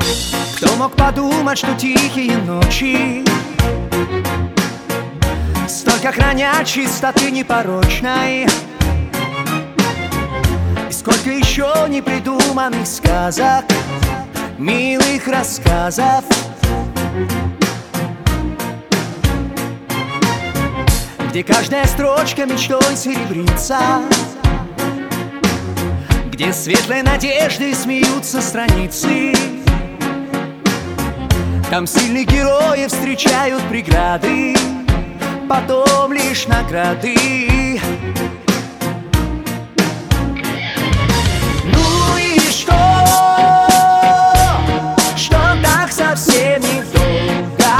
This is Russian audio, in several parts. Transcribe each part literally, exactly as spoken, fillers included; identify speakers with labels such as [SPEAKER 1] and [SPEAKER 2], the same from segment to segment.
[SPEAKER 1] Кто мог подумать, что тихие ночи столько хранят чистоты непорочной, и сколько еще непридуманных сказок, милых рассказов, где каждая строчка мечтой серебрится, где светлой надеждой смеются страницы. Там сильных героев встречают преграды, потом лишь награды. Ну и что, что так совсем недолго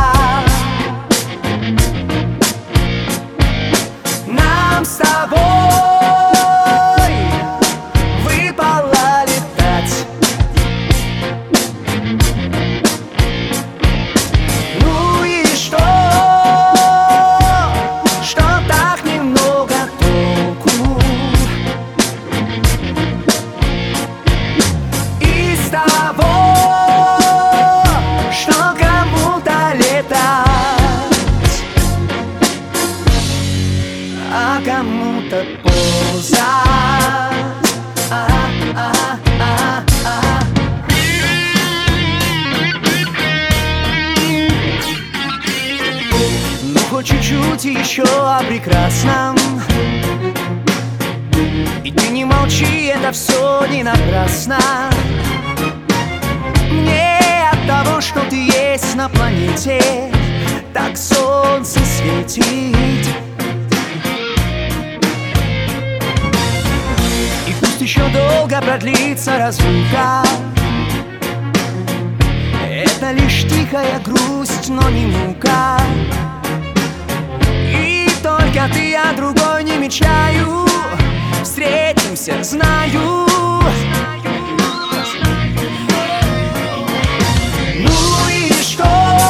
[SPEAKER 1] нам с тобой выпало летать. Ну и что, что так немного толку из того, что кому-то летать, а кому-то ползать. Ну хоть чуть-чуть еще о прекрасном, и ты не молчи, это все не напрасно. Мне от того, что ты есть на планете, так солнце светит. И пусть еще долго продлится разлука, это лишь тихая грусть, но не мука. И только ты, я другой не мечтаю. Встретимся, знаю. Ну и что,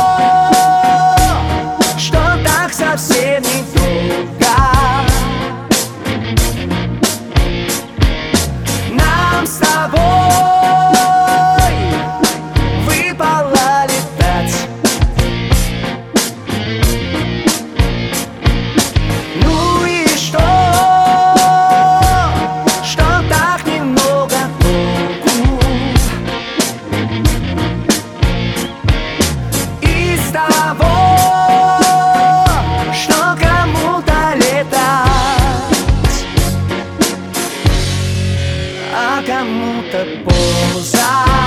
[SPEAKER 1] что так совсем недолго нам с тобой выпало летать. Ну и что, что так немного толку из того, что кому-то летать, а кому-то ползать.